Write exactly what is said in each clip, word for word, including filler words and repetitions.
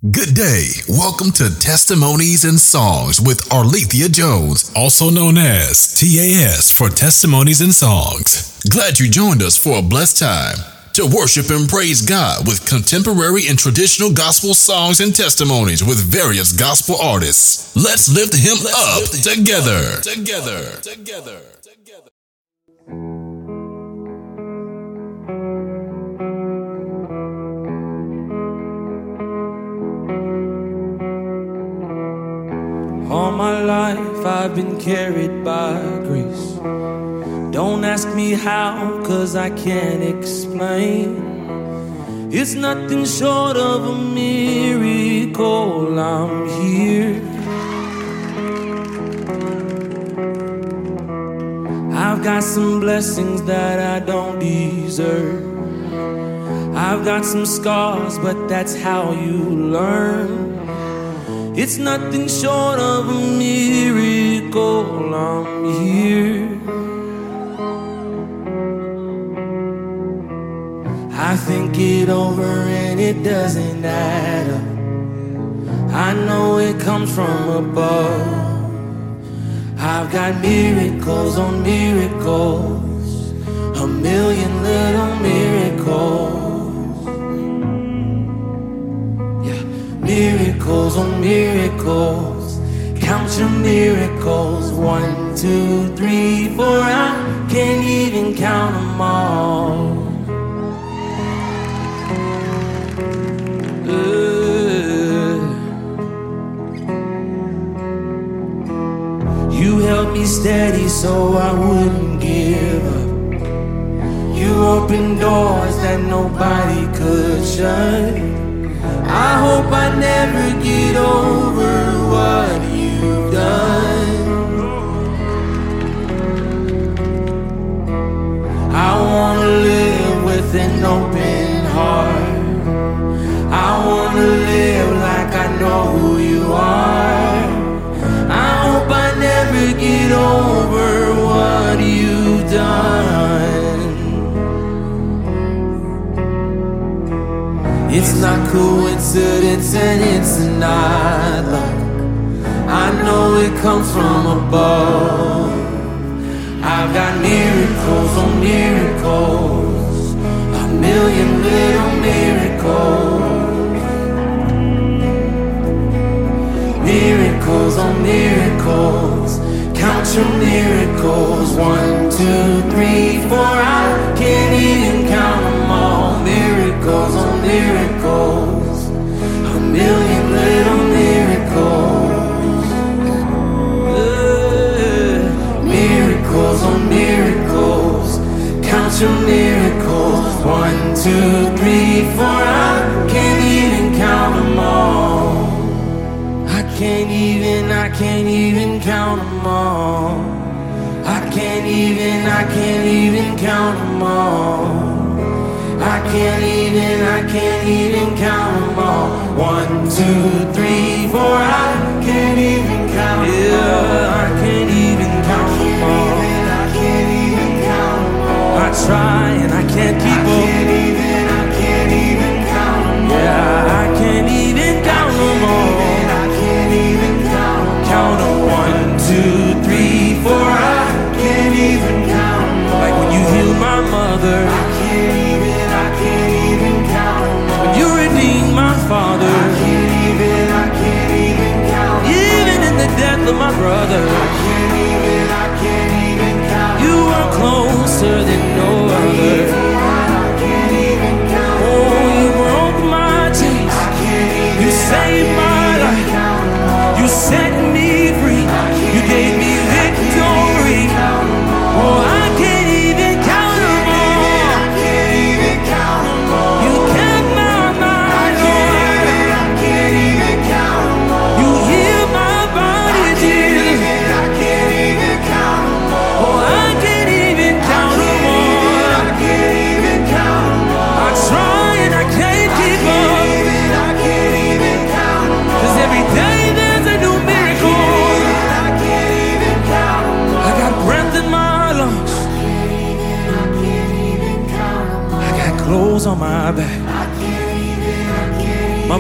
Good day. Welcome to Testimonies and Songs with Arlethea Jones, also known as T A S for Testimonies and Songs. Glad you joined us for a blessed time to worship and praise God with contemporary and traditional gospel songs and testimonies with various gospel artists. Let's lift him Let's up lift him together. Up. Together. Together. Together. All my life I've been carried by grace. Don't ask me how, cause I can't explain. It's nothing short of a miracle. I'm here. I've got some blessings that I don't deserve. I've got some scars, but that's how you learn. It's nothing short of a miracle. I'm here. I think it over and it doesn't add up. I know it comes from above. I've got miracles on miracles, a million little miracles. Miracles on miracles, count your miracles. One, two, three, four, I can't even count them all. uh. You held me steady so I wouldn't give up. You opened doors that nobody could shut. I hope I never get over what you've done. I wanna live with an open heart. I wanna live like I know who you are. I hope I never get over what you've done. It's not coincidence and it's not luck. I know it comes from above. I've got miracles on miracles, a million little miracles. Miracles on miracles, count your miracles. One, two, three, four, I can't even count them all. Miracles on miracles, a million little miracles. uh, Miracles on miracles, count your miracles. One, two, three, four, I can't even count them all. I can't even, I can't even count them all. I can't even, I can't even count them all. I can't even, I can't even count them all. One, two, three, four, I can't even count them all. Yeah, I can't even count them all. I can't even count them all. I try and I can't keep up. I can't even, I can't even count them all. Yeah, I can't even count them all. I can't even count them all. Count them. One, two, three, four, I can't even count them all. Like when you healed my mother. I can't even, I can't even count them all. When you redeemed my father. I can't even, I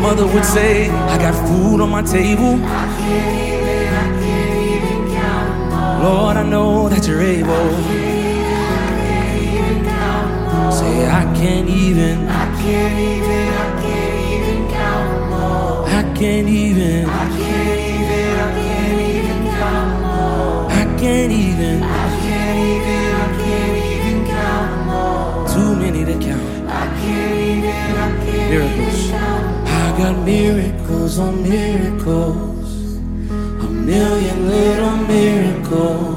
mother would say, I got food on my table. I can't even, I can't even count them all. Lord, I know that you're able. I can't even count them all. Say, I can't even, I can't even, I can't even count them all. I can't even, I can't even, I can't even count them all. I can't even, I can't even, I can't even count them all. too many to count. I can't even, I can't Miracles. even count them all. I got miracles on miracles, a million little miracles.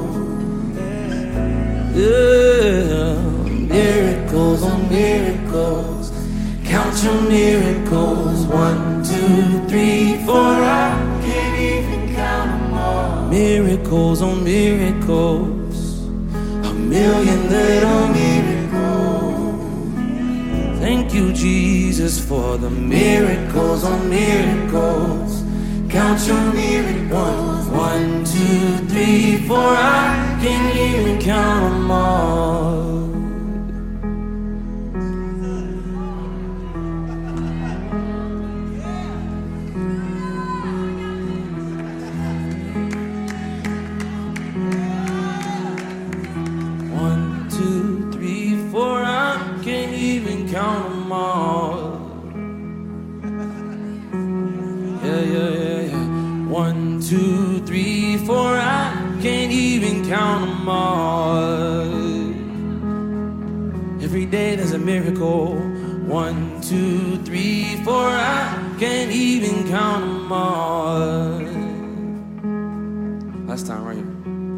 Yeah, miracles on miracles. Count your miracles. One, two, three, four. I Can't even count them all. miracles on miracles, a million little miracles. Thank you, Jesus, for the miracles on miracles. Count your miracles. One, two, three, four. I can't even count them all. One, two, three, four. I can't even count them all. Yeah, yeah, yeah, yeah. One, two, three, four. I can't even count them all. Every day there's a miracle. One, two, three, four. I can't even count them all. Last time, right here.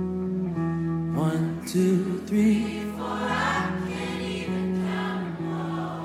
One, two, three, four. I can't even count them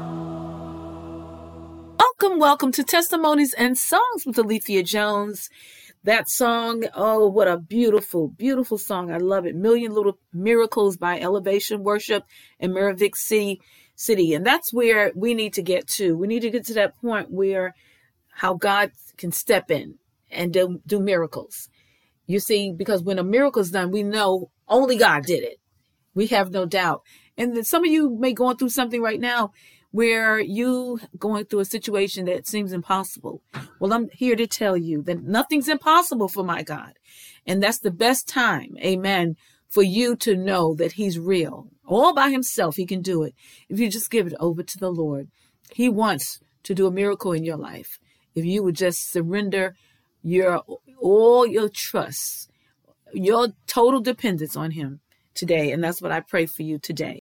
all. Welcome, welcome to Testimonies and Songs with Alethea Jones. That song, oh, what a beautiful, beautiful song. I love it. Million Little Miracles by Elevation Worship in Maravik City. City. And that's where we need to get to. We need to get to that point where how God can step in and do, do miracles. You see, because when a miracle is done, we know only God did it. We have no doubt. And then some of you may go through something right now where you going through a situation that seems impossible. Well, I'm here to tell you that nothing's impossible for my God. And that's the best time, amen, for you to know that he's real. All by himself, he can do it. If you just give it over to the Lord, he wants to do a miracle in your life. If you would just surrender your all your trust, your total dependence on him today. And that's what I pray for you today.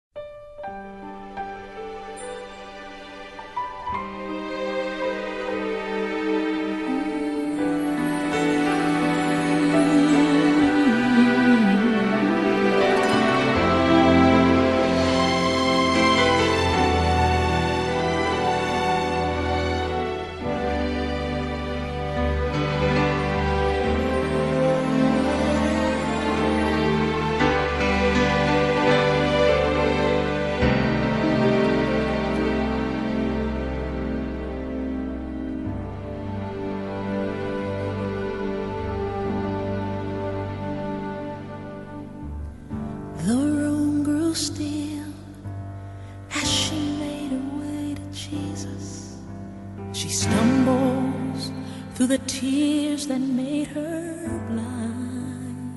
The room grew still as she made her way to Jesus. She stumbles through the tears that made her blind.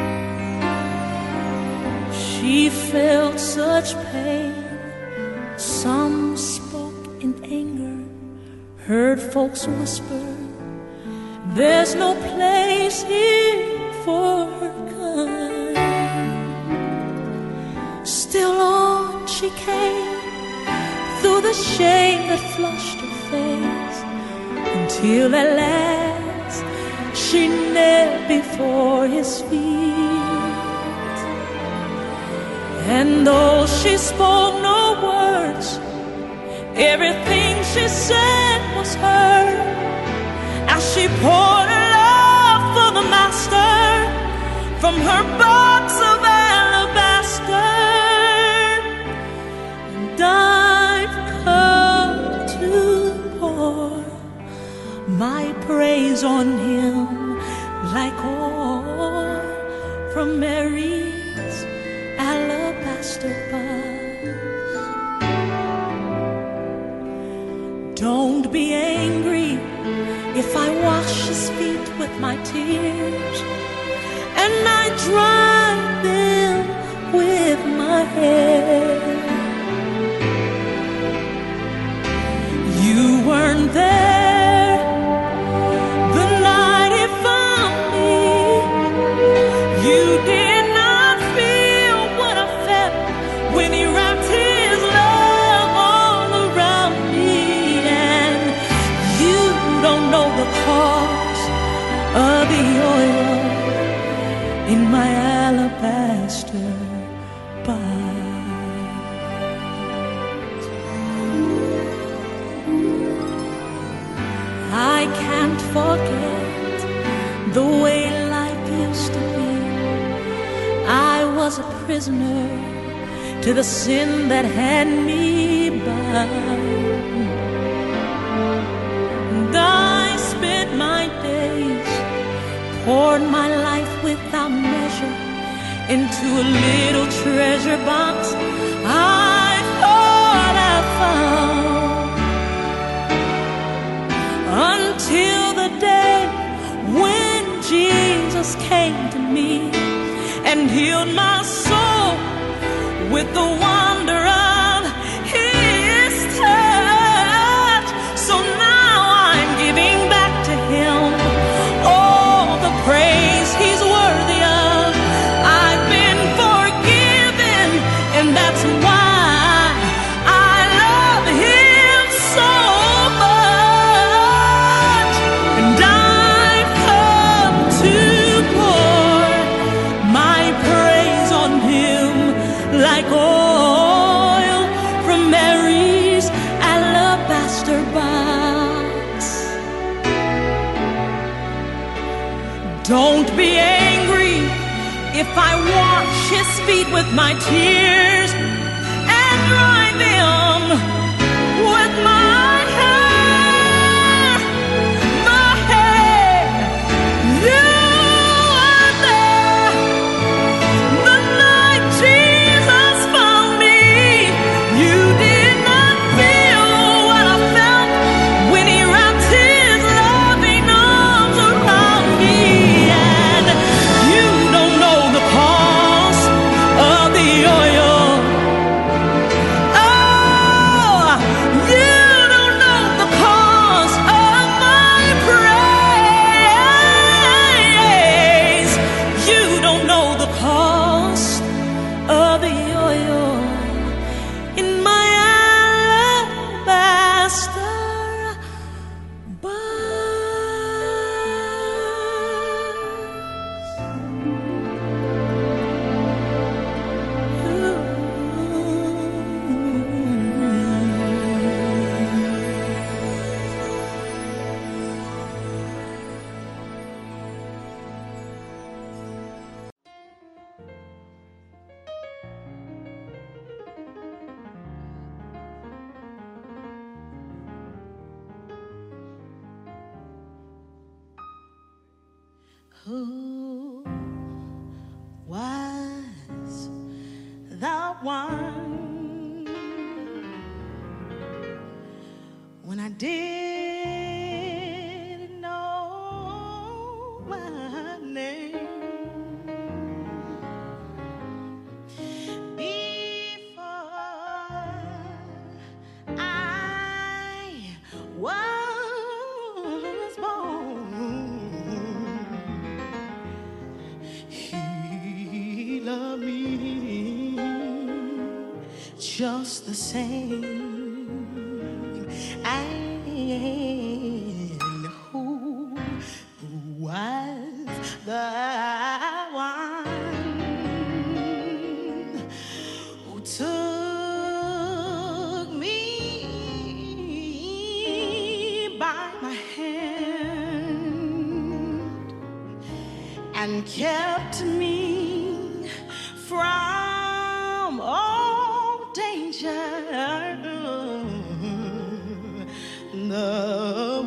She felt such pain. Some spoke in anger, heard folks whisper, there's no place here for her kind. Still on she came, through the shame that flushed her face, until at last she knelt before his feet. And though she spoke no words, everything she said was heard, as she poured her love for the master from her box of alabaster. And I've come to pour my praise on him like oil from Mary's alabaster box. Don't be angry if I wash his feet with my tears and I dry them with my hair. You weren't there the night he found me. You did not feel what I felt when he wrapped his love all around me. And you don't know the cost of the oil in my alabaster box. I can't forget the way life used to be. I was a prisoner to the sin that had me bound. And I spent my days, poured my life without measure into a little treasure box I thought I found, until the day when Jesus came to me and healed my soul with the wonder of his touch. So now I'm giving back to him all the praise he's worthy of. I've been forgiven, and that's why I love him so much. And I've come to pour my praise on him like oil from Mary's alabaster box. Don't be angry if I wash his feet with my tears and dry them with my hair. My hair. You are there the night Jesus found me. You did not feel what I felt when he wrapped his loving arms around me. And you don't know the cost of the oil. Oh, you don't know the cost of my praise. You don't know the cost of the oil in my alabaster box. Who was the one when I didn't know my name? Before I was born, he loved me just the same. And who was the one who took me by my hand and kept me from all danger, the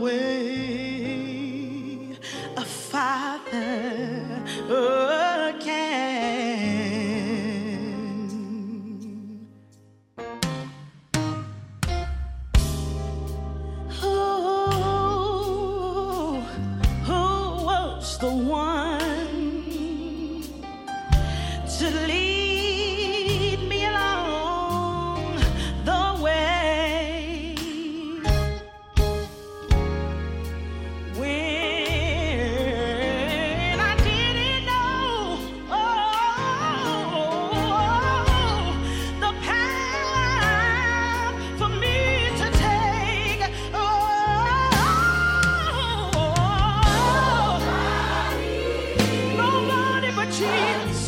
way a father can? was the one to lead me along the way. When I didn't know oh, the path for me to take, oh, nobody but Jesus.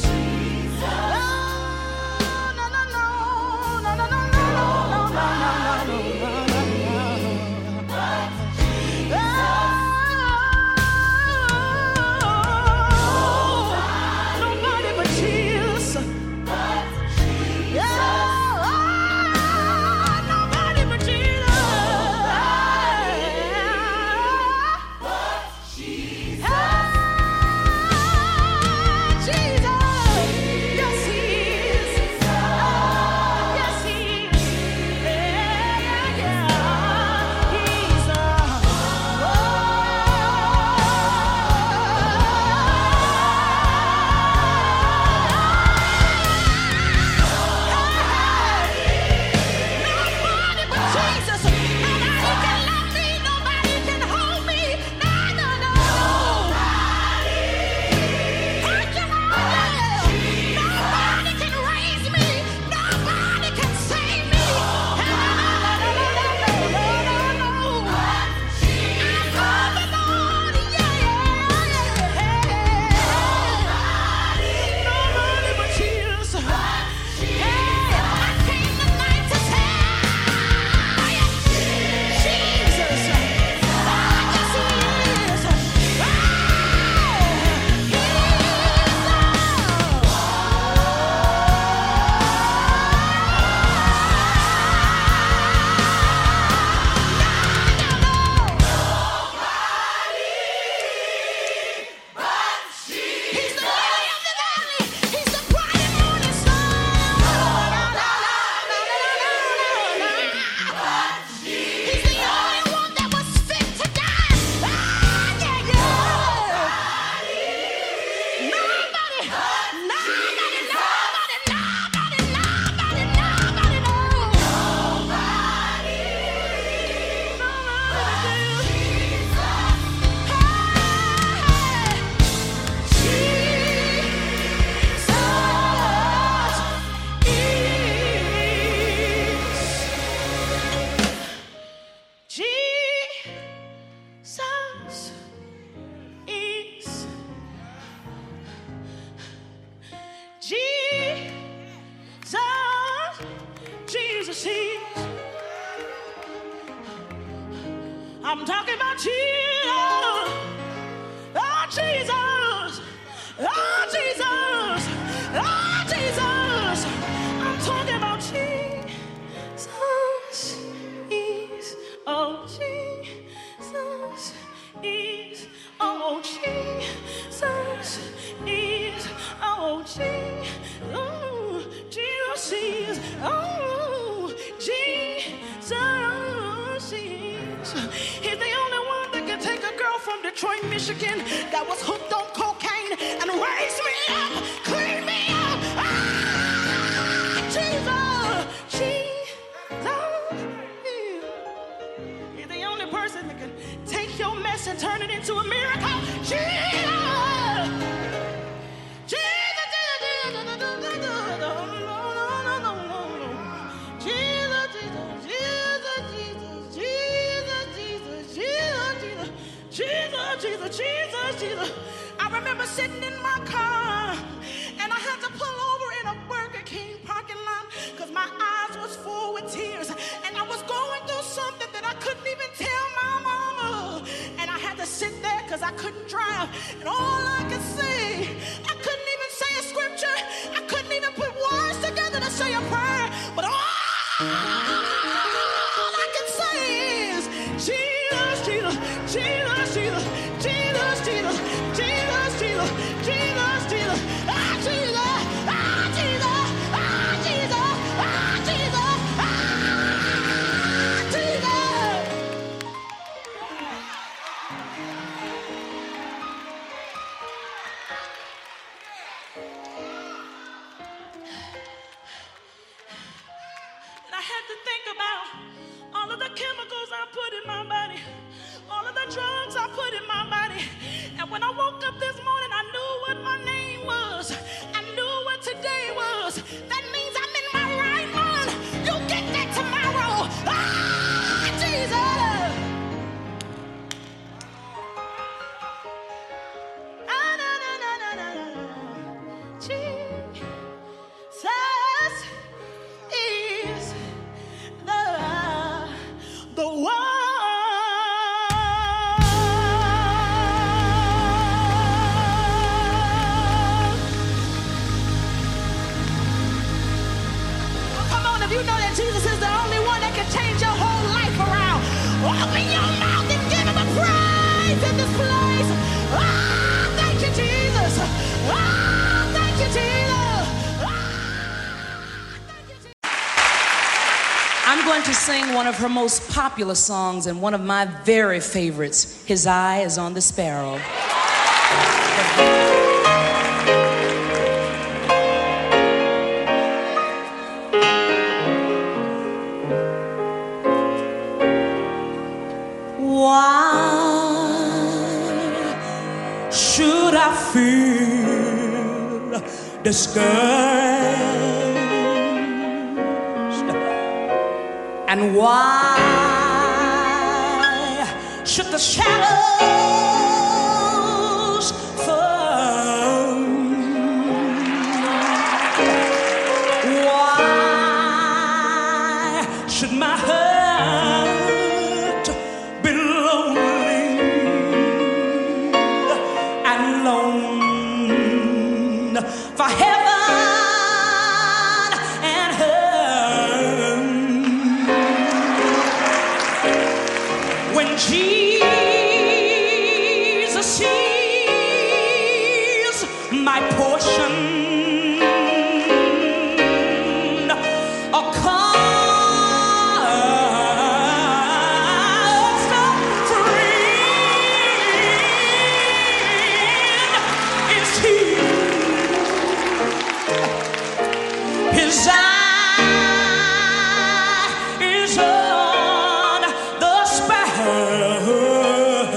I'm talking about Jesus. Oh, Jesus. Oh, Jesus. Oh, Jesus. I'm talking about Jesus. Is, oh, Jesus. Is, oh, Jesus. Is, oh, Jesus. Oh, Jesus is, oh, Jesus is. He's the only one that can take a girl from Detroit, Michigan that was hooked on cocaine and raise me up, clean me up. Ah, Jesus, Jesus. He's the only person that can take your mess and turn it into a miracle. Jesus. Jesus, Jesus, Jesus. I remember sitting in my car and I had to pull over in a Burger King parking lot because my eyes was full with tears and I was going through something that I couldn't even tell my mama. And I had to sit there because I couldn't drive. And all I could say, I couldn't even say a scripture. I couldn't even put words together to say a prayer. But all I can say is, Jesus, Jesus, Jesus, Jesus. Jesus, Jesus, Jesus, Jesus, Jesus, Jesus, ah, Jesus, ah, Jesus, ah, Jesus, ah, Jesus, ah, Jesus. Open your mouth and give him a praise in this place. Oh, thank you, Jesus. Oh, thank you, Jesus. Oh, thank you, Jesus. I'm going to sing one of her most popular songs and one of my very favorites, His Eye is on the Sparrow. Why should I feel discouraged? And why should the shadows fall? Why should my heart be lonely and alone? For heaven and earth, when Jesus sees my portion, a constant friend is He. His eye is on the sparrow,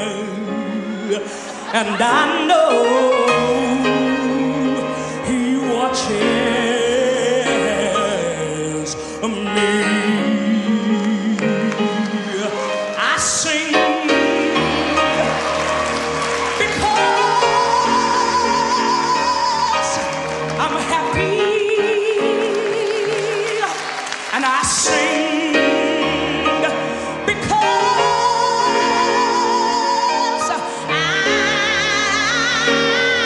and I know He watches me. I sing because I'm happy, and I sing because I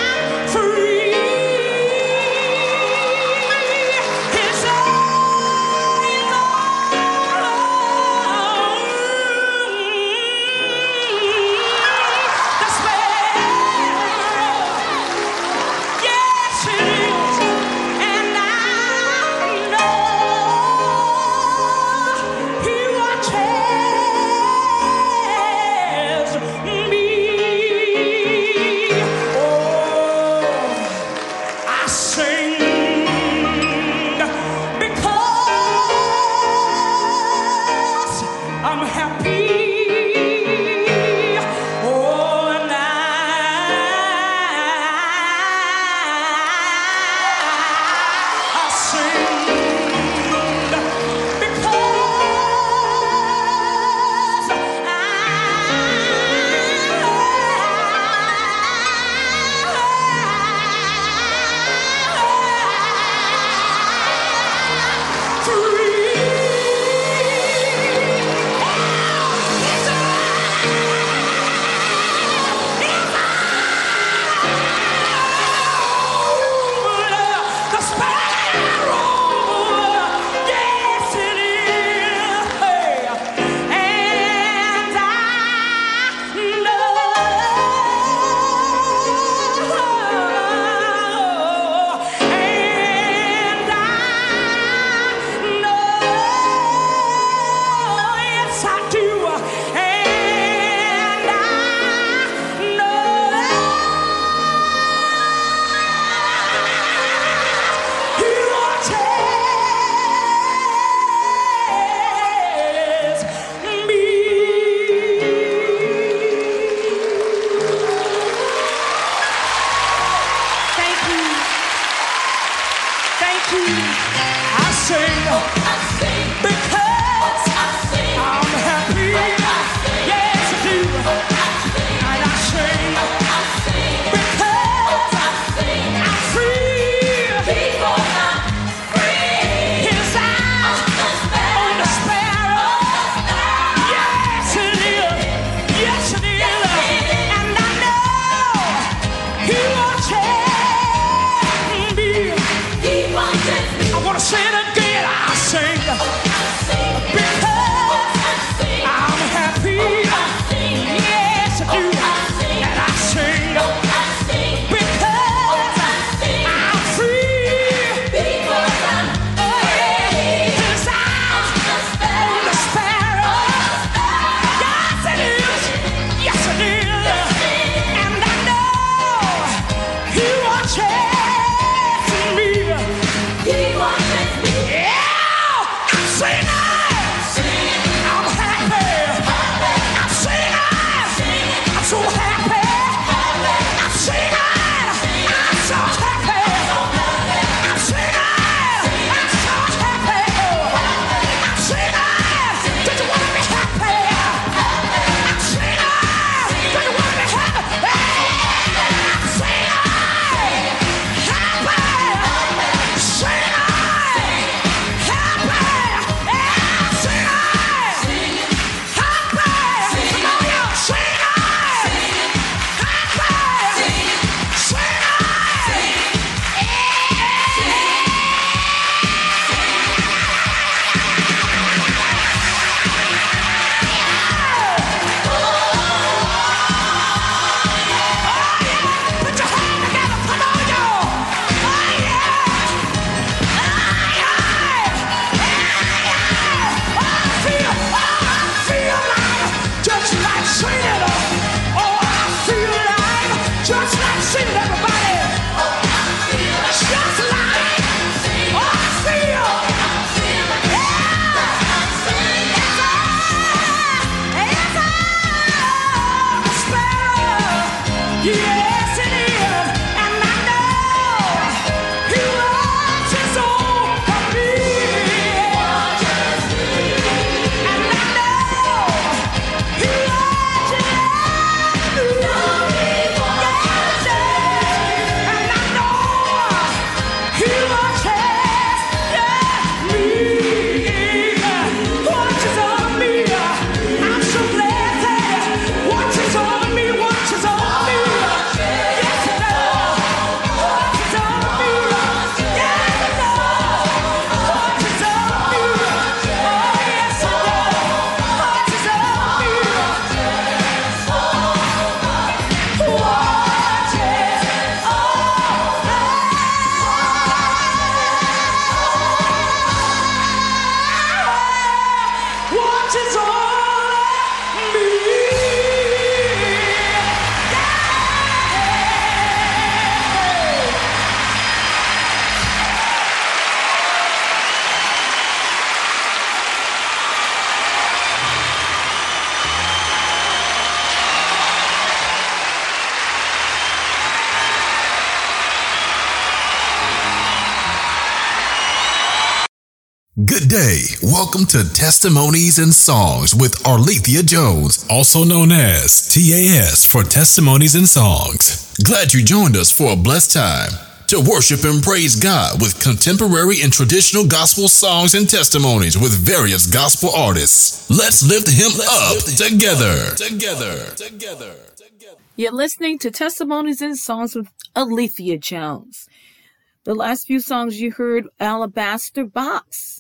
Good day. Welcome to Testimonies and Songs with Arlethea Jones, also known as T A S for Testimonies and Songs. Glad you joined us for a blessed time to worship and praise God with contemporary and traditional gospel songs and testimonies with various gospel artists. Let's lift him Let's up lift him together. Up. Together. Together. Together. You're listening to Testimonies and Songs with Arlethea Jones. The last few songs you heard, Alabaster Box,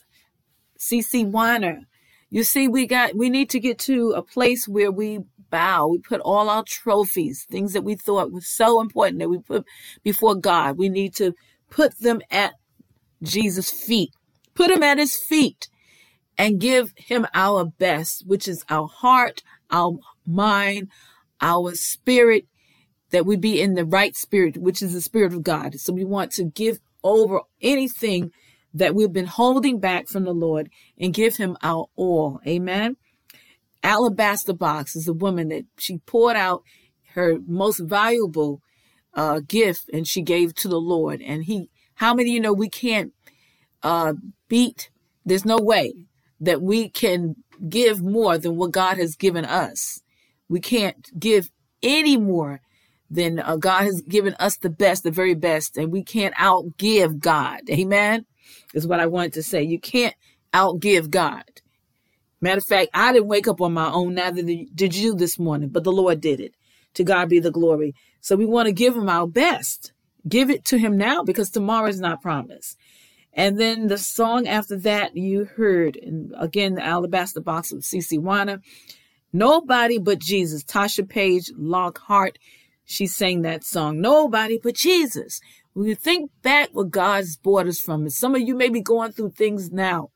C C Weiner. You see, we got we need to get to a place where we bow. We put all our trophies, things that we thought was so important that we put before God. We need to put them at Jesus' feet. Put him at his feet and give him our best, which is our heart, our mind, our spirit, that we be in the right spirit, which is the spirit of God. So we want to give over anything that we've been holding back from the Lord and give him our all. Amen. Alabaster Box is a woman that she poured out her most valuable uh, gift and she gave to the Lord. And he, how many of you know we can't uh, beat, there's no way that we can give more than what God has given us. We can't give any more than uh, God has given us the best, the very best, and we can't outgive God. Amen. Is what I wanted to say. You can't outgive God. Matter of fact, I didn't wake up on my own, neither did you this morning, but the Lord did it. To God be the glory. So we want to give him our best. Give it to him now because tomorrow is not promised. And then the song after that you heard, and again, the Alabaster Box of C C Weiner, Nobody But Jesus. Tasha Page Lockhart, she sang that song, Nobody But Jesus. When you think back where God's brought us from, some of you may be going through things now.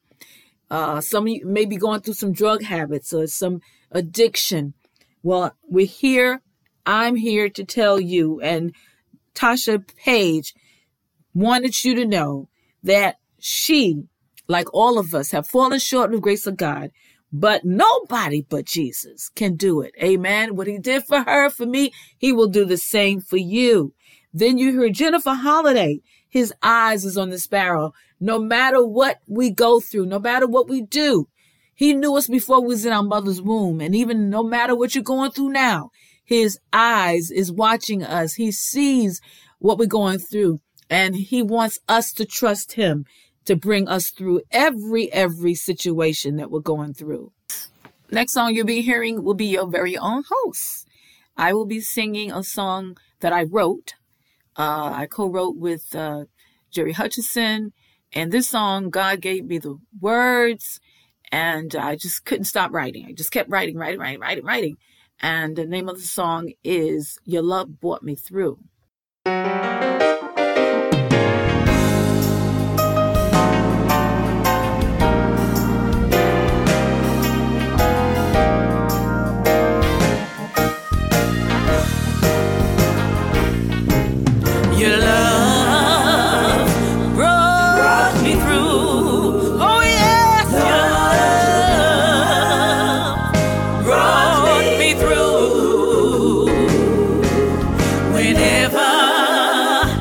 Uh, some of you may be going through some drug habits or some addiction. Well, we're here. I'm here to tell you. And Tasha Page wanted you to know that she, like all of us, have fallen short of the grace of God. But nobody but Jesus can do it. Amen. What he did for her, for me, he will do the same for you. Then you heard Jennifer Holiday. His eyes is on the sparrow. No matter what we go through, no matter what we do, he knew us before we was in our mother's womb. And even no matter what you're going through now, his eyes is watching us. He sees what we're going through. And he wants us to trust him to bring us through every, every situation that we're going through. Next song you'll be hearing will be your very own host. I will be singing a song that I wrote. Uh, I co-wrote with uh, Jerry Hutchison. And this song, God gave me the words, and I just couldn't stop writing. I just kept writing, writing, writing, writing, writing. And the name of the song is Your Love Brought Me Through. Your love brought me through. Oh yes, your love brought me through. Whenever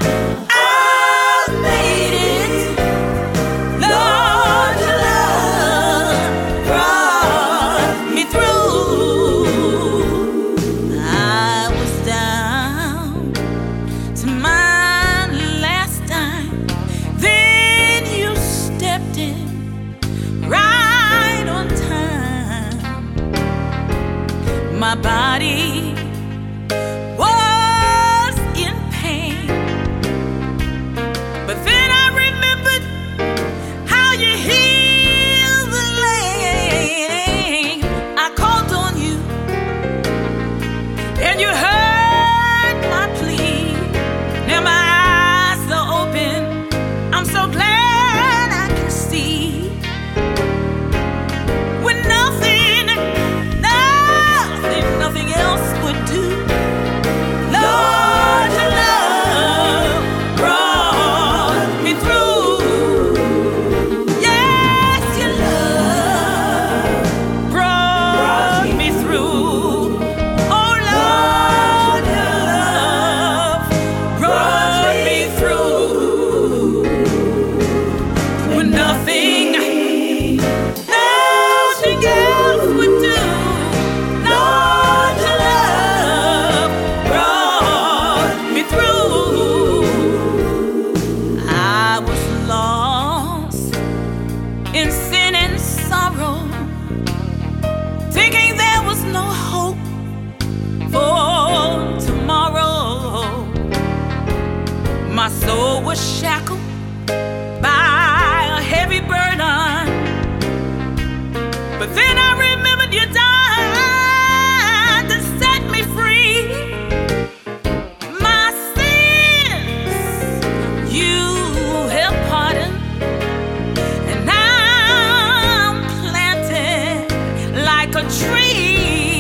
was shackled by a heavy burden, but then I remembered you died to set me free. My sins you have pardoned, and I'm planted like a tree.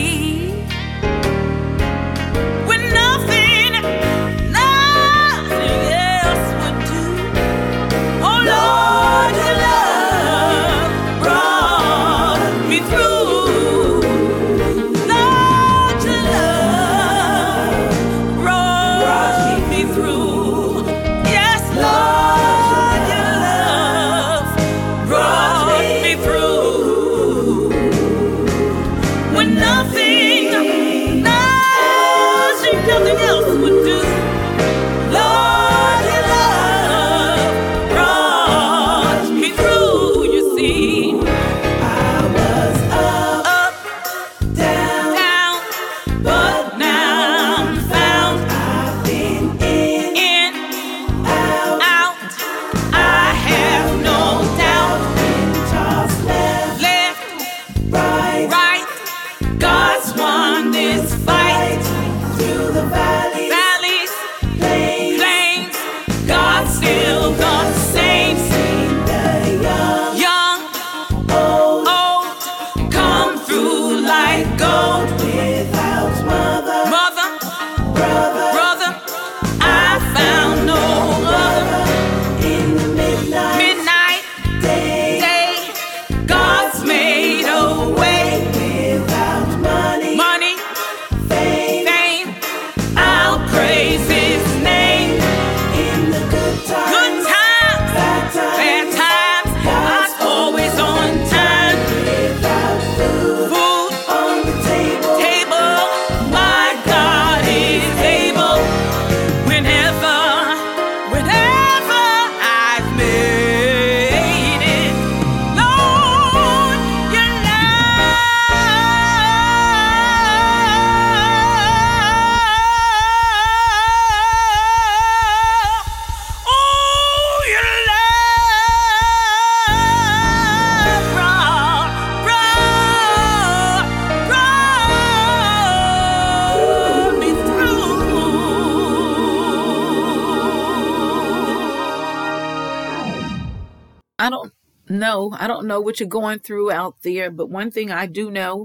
No, I don't know what you're going through out there, but one thing I do know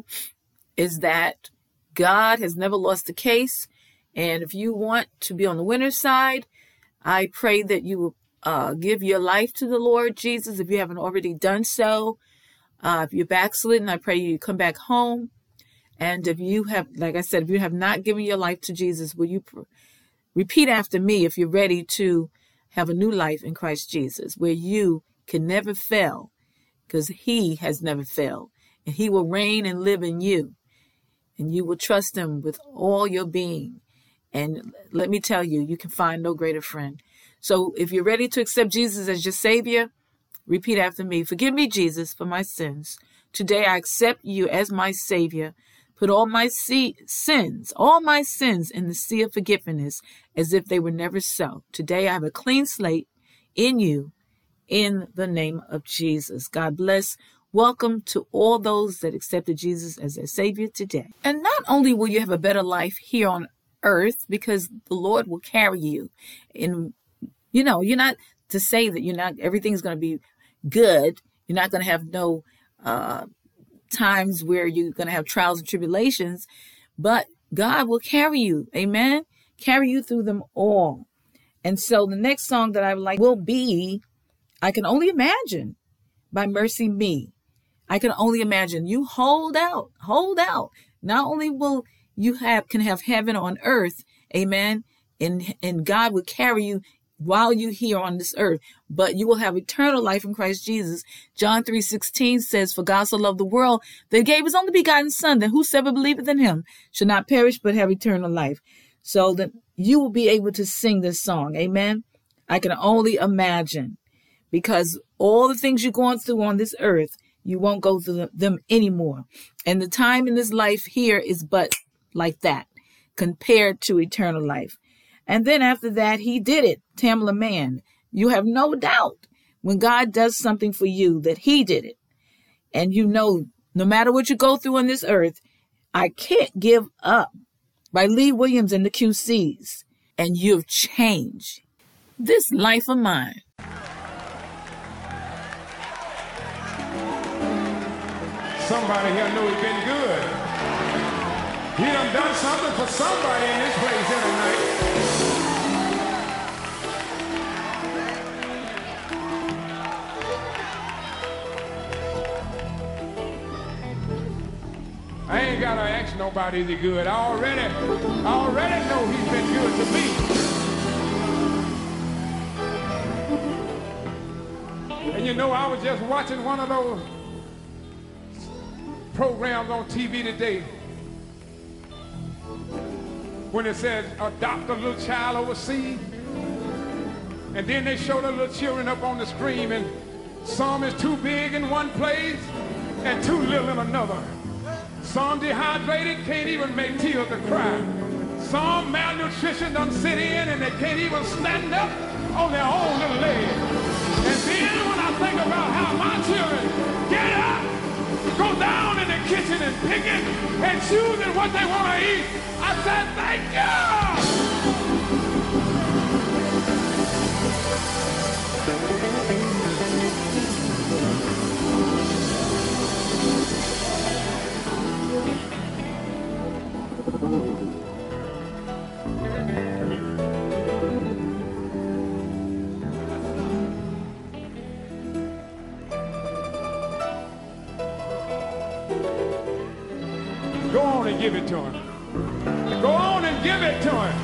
is that God has never lost a case. And if you want to be on the winner's side, I pray that you will uh, give your life to the Lord Jesus if you haven't already done so. Uh, if you're backslidden, I pray you come back home. And if you have, like I said, if you have not given your life to Jesus, will you pr- repeat after me if you're ready to have a new life in Christ Jesus, where you can never fail, because he has never failed, and he will reign and live in you, and you will trust him with all your being. And let me tell you, you can find no greater friend. So if you're ready to accept Jesus as your Savior, repeat after me. Forgive me, Jesus, for my sins. Today I accept you as my Savior. Put all my sins, all my sins in the sea of forgiveness as if they were never so. Today I have a clean slate in you, in the name of Jesus. God bless. Welcome to all those that accepted Jesus as their Savior today. And not only will you have a better life here on earth, because the Lord will carry you. And, you know, you're not to say that you're not, everything's going to be good. You're not going to have no uh, times where you're going to have trials and tribulations, but God will carry you. Amen. Carry you through them all. And so the next song that I would like will be I Can Only Imagine by Mercy Me. I can only imagine. You hold out, hold out. Not only will you have can have heaven on earth, amen, and, and God will carry you while you're here on this earth, but you will have eternal life in Christ Jesus. John three sixteen says, for God so loved the world that he gave his only begotten Son, that whosoever believeth in him should not perish but have eternal life. So that you will be able to sing this song, amen. I can only imagine. Because all the things you're going through on this earth, you won't go through them anymore. And the time in this life here is but like that compared to eternal life. And then after that, he did it, Tamela Mann. You have no doubt when God does something for you that he did it. And you know, no matter what you go through on this earth, I can't give up, by Lee Williams and the Q Cs. And you've changed this life of mine. Somebody here know he's been good. He done done something for somebody in this place here tonight. I ain't gotta ask nobody is he good. I already, I already know he's been good to me. And you know, I was just watching one of those programs on T V today when it says adopt a little child overseas, and then they show the little children up on the screen, and some is too big in one place and too little in another. Some dehydrated, can't even make tears to cry. Some malnutrition done sit in and they can't even stand up on their own little legs. And then when I think about how my children get up, go down in the kitchen and picking and choosing what they want to eat, I said, thank Go on and give it to him. Go on and give it to him.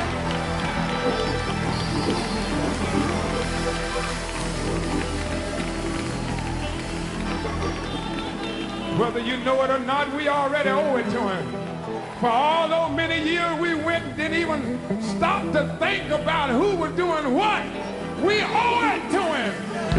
Whether you know it or not, we already owe it to him. For all those many years we went and didn't even stop to think about who was doing what. We owe it to him.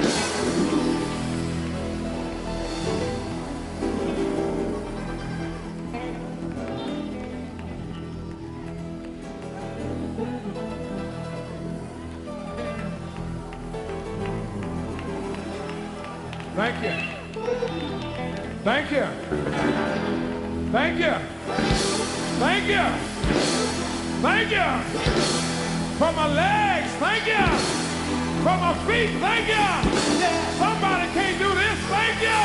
Thank you. Thank you. Thank you. Thank you. Thank you. For my legs, thank you. For my feet, thank you. Somebody can't do this, thank you.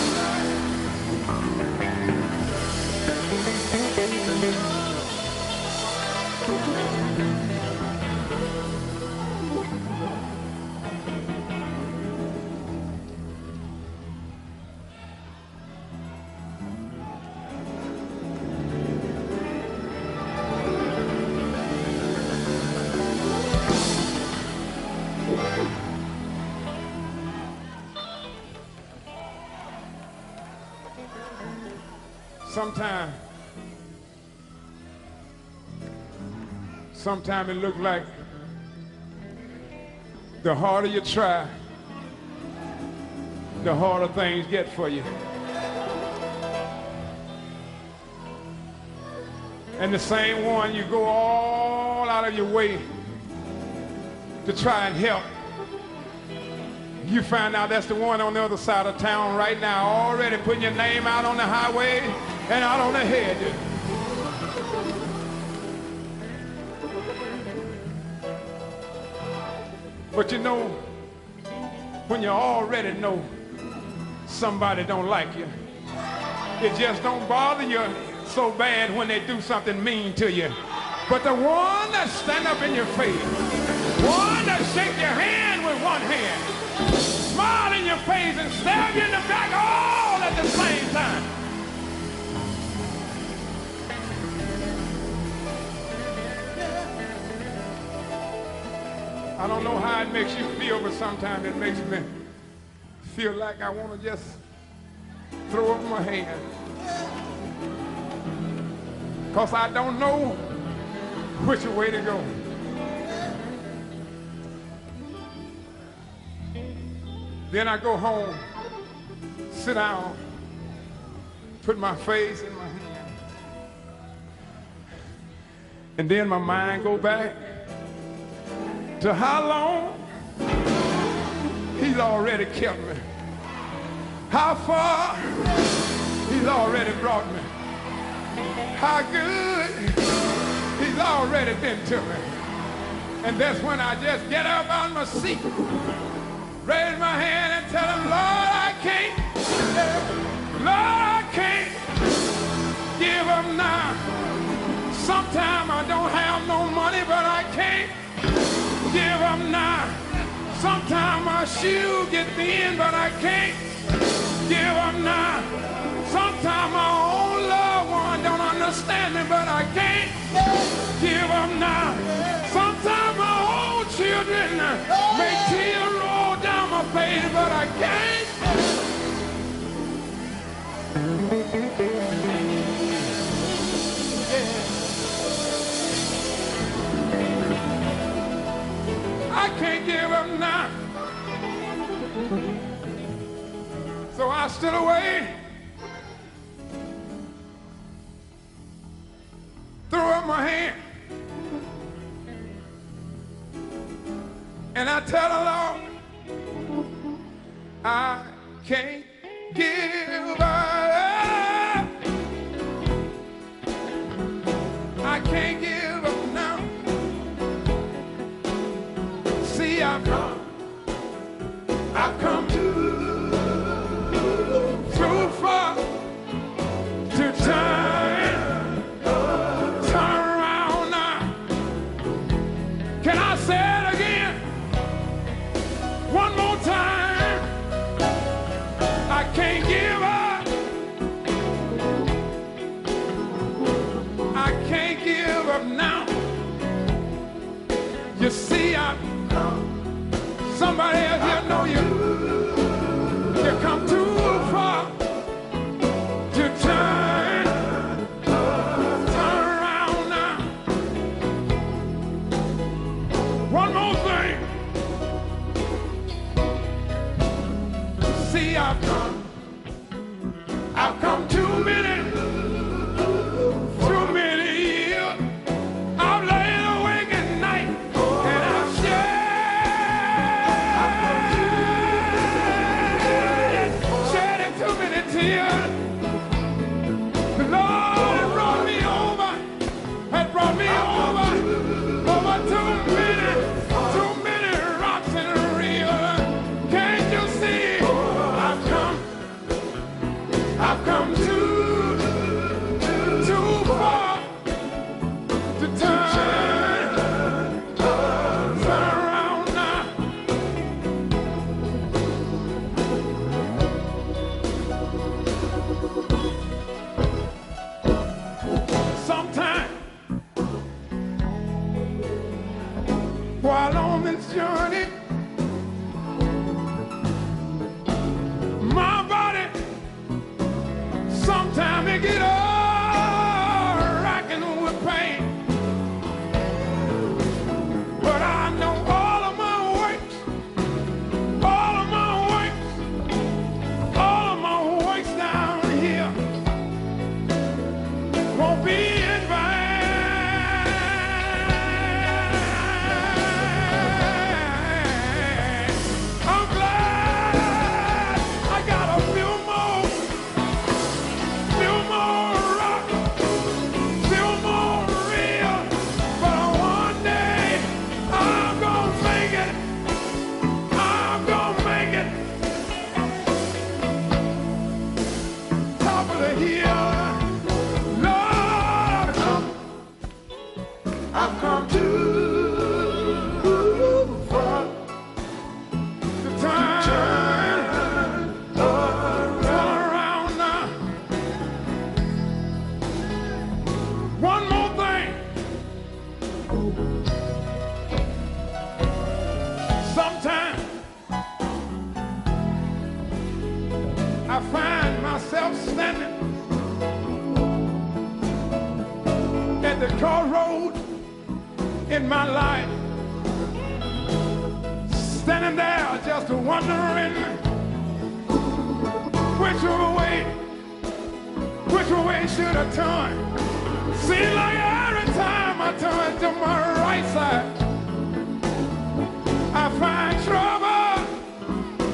Sometimes, sometimes it looks like the harder you try, the harder things get for you. And the same one, you go all out of your way to try and help. You find out that's the one on the other side of town right now, already putting your name out on the highway and out on the hedges. But you know, when you already know somebody don't like you, it just don't bother you so bad when they do something mean to you. But the one that stand up in your face, one that shake your hand with one hand, smile in your face and stab you in the back all at the same time. I don't know how it makes you feel, but sometimes it makes me feel like I want to just throw up my hand. Because I don't know which way to go. Then I go home, sit down, put my face in my hand. And then my mind go back to how long He's already kept me. How far He's already brought me. How good He's already been to me. And that's when I just get up out of my seat, raise my hand and tell Him, Lord, I can't, Lord, I can't give up now. Sometimes I don't have no money, but I can't give up now. Sometimes my shoe get thin, but I can't give up now. Sometimes my own loved one don't understand me, but I can't give up now. Sometimes my own children make tears roll down my face, but I can't. I can't give up now. So I stood away, threw up my hand, and I tell the Lord, I can't give up. I can't give up now. See, I've come, I've come too, too far to turn, turn around now. Can I say it again? One more time. I can't give up. I can't give up now. You see, I've somebody else here know you. You come too far to turn, turn around now. One more thing. See, I've come, I've come too many, too many years. I've laid awake at night and I've shed too many tears. The Lord had brought me over, had brought me over, over too many, too many rocks in the river. Can't you see? I've come, I've come too, too far to turn, turn around now. Sometime while on this journey, my body sometimes it get all racking with pain. But I know all of my works, all of my works, all of my works down here won't be in vain. I'm glad I got a few more, few more rock, few more real. But one day I'm gonna make it. I'm gonna make it. Top of the hill, Lord, I've come, I've come too far to turn, turn around now. One more thing. Sometimes I find myself standing at the crossroad in my life, standing there just wondering which way, which way should I turn? Seems like every time I turn to my right side, I find trouble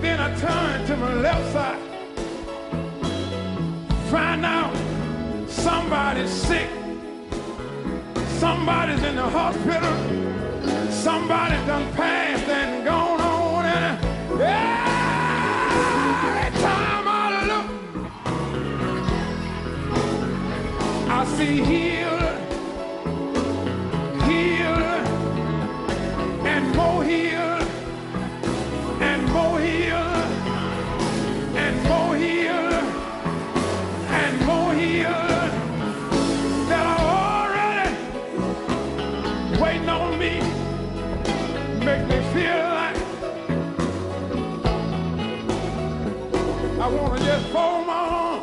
then I turn to my left side, find out somebody's sick, somebody's in the hospital, somebody done passed and gone on, and every time I look, I see healed, healed, and more healed, and more healed, and more healed, and more healed, that are already waiting on me, make me feel like I want to just fold my arms,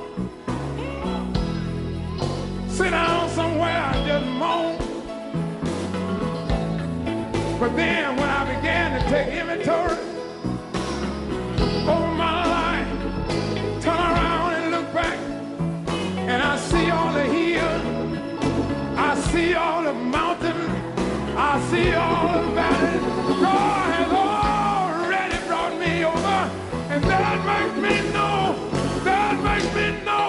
sit down somewhere and just moan. But then when I began to take inventory over my life, turn around and look back, and I see all the hills, I see all the mountains, I see all the valleys. God has already brought me over, and that makes me know, that makes me know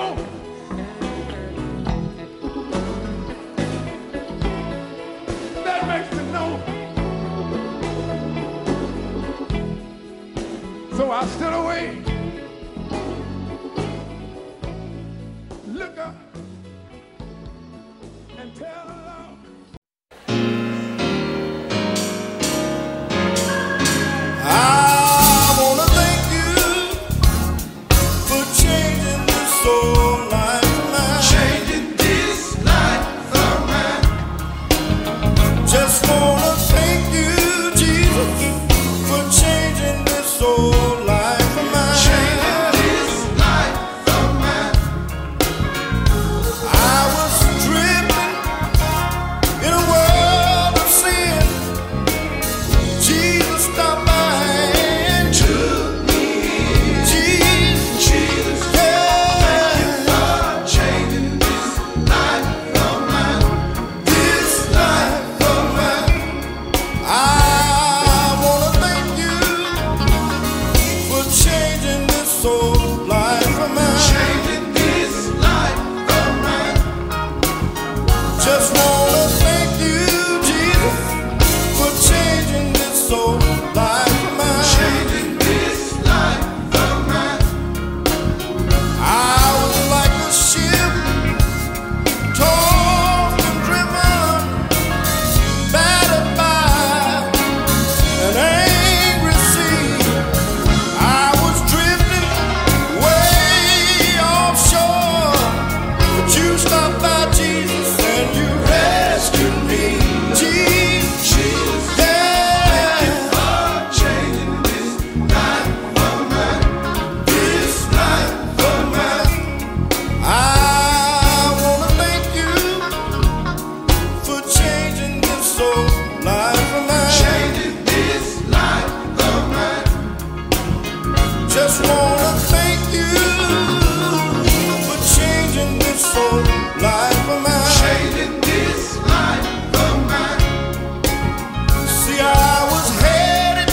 that makes me know. So I stood away, look up, and tell the Lord. I wanna thank you for changing this soul life of mine. Changing this life of mine. Just wanna thank you, Jesus, for changing this soul life of mine. Changing this life of mine. I was dripping in a world of sin. Jesus stopped by and Took me in. Jesus, Jesus, yeah, for changing this life of mine. this life of mine. I wanna thank you for changing this soul life of mine. Changing this life of mine. Just wanna thank you, Jesus, for changing this soul life of mine. Changing this life of mine. I was like a ship tossed and driven, battered by an angry sea. I was drifting way offshore, but you stopped by, Jesus, and you rescued me. Jesus, Jesus, yeah, for changing this life of mine. this life of mine. I wanna thank you for changing this soul life of mine. Changing this life of mine. Just wanna thank you for changing this soul life of mine. Changing this life of mine. See, I was headed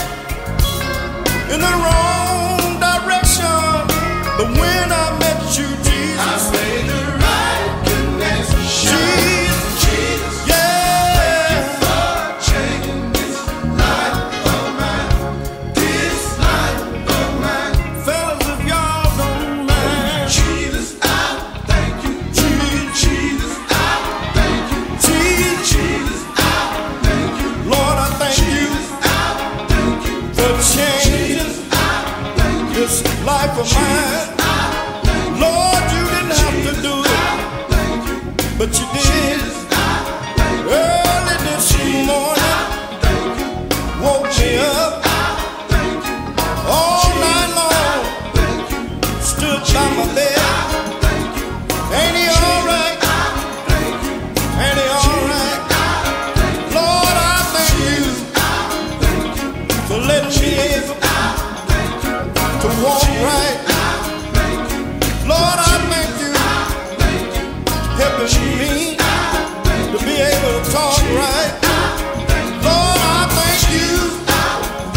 in the wrong direction, but when I met you, I Jesus, made the right connection. Jesus, Jesus, yeah, for changing this life of mine. This life of mine. fellas, if y'all don't mind, Jesus, I thank you. Jesus, Jesus, I thank you. Jesus, Jesus, I thank you. Lord, I thank you Jesus, I thank you. for changing Jesus, I thank you. this life of mine. I thank you. Lord, you didn't have to do it, Thank you. but you did. Jesus, I thank you. Early this morning, Thank you. woke me up Thank you. all night long, Thank you. stood by my bed. Thank you. Ain't he alright? Thank you. Ain't he alright? Lord, I thank you for letting me able to walk right. Lord, I thank you helping me to be able to talk right. Lord, I thank you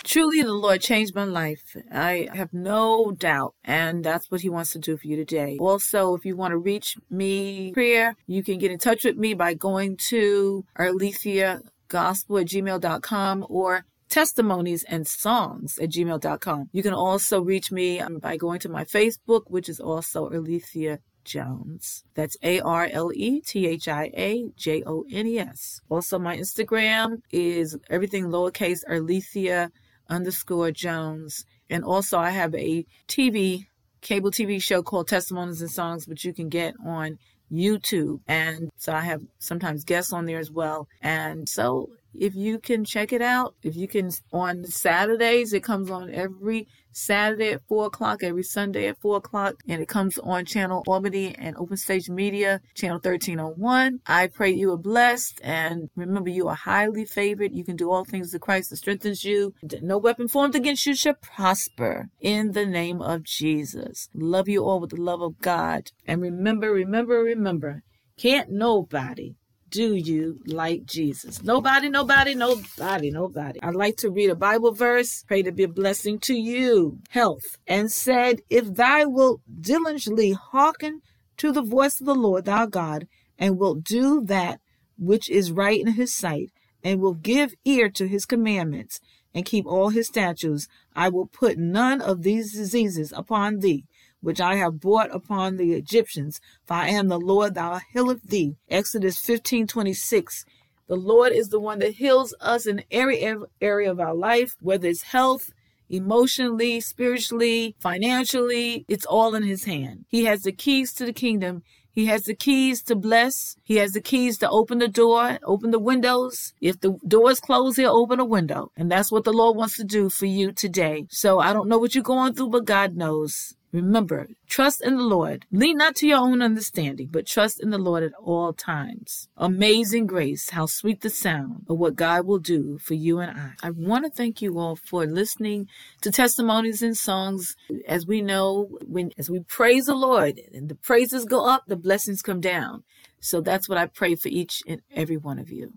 Truly, the Lord changed my life. I have no doubt, and that's what he wants to do for you today. Also, if you want to reach me prayer, you can get in touch with me by going to arlethea gospel at gmail dot com or testimonies and songs at gmail dot com. You can also reach me by going to my Facebook, which is also Arlethea Jones. That's A R L E T H I A J O N E S. Also, my Instagram is everything lowercase Arlethea underscore Jones. And also, I have a T V, cable T V show called Testimonies and Songs, which you can get on YouTube. And so I have sometimes guests on there as well. And so if you can check it out, if you can, on Saturdays, it comes on every Saturday at four o'clock, every Sunday at four o'clock, and it comes on Channel Albany and Open Stage Media, Channel thirteen oh one. I pray you are blessed, and remember, you are highly favored. You can do all things to Christ that strengthens you. No weapon formed against you shall prosper in the name of Jesus. Love you all with the love of God. And remember, remember, remember, can't nobody do you like Jesus. Nobody, nobody, nobody, nobody. I'd like to read a Bible verse. Pray to be a blessing to you. Health. And said, if thou wilt diligently hearken to the voice of the Lord thy God, and wilt do that which is right in his sight, and will give ear to his commandments, and keep all his statutes, I will put none of these diseases upon thee, which I have brought upon the Egyptians, for I am the Lord that healeth thee. Exodus fifteen twenty-six. The Lord is the one that heals us in every area of our life, whether it's health, emotionally, spiritually, financially. It's all in his hand. He has the keys to the kingdom. He has the keys to bless. He has the keys to open the door, open the windows. If the door is closed, he'll open a window. And that's what the Lord wants to do for you today. So I don't know what you're going through, but God knows. Remember, trust in the Lord. Lean not to your own understanding, but trust in the Lord at all times. Amazing grace, how sweet the sound of what God will do for you and I. I want to thank you all for listening to Testimonies and Songs. As we know, when as we praise the Lord and the praises go up, the blessings come down. So that's what I pray for each and every one of you.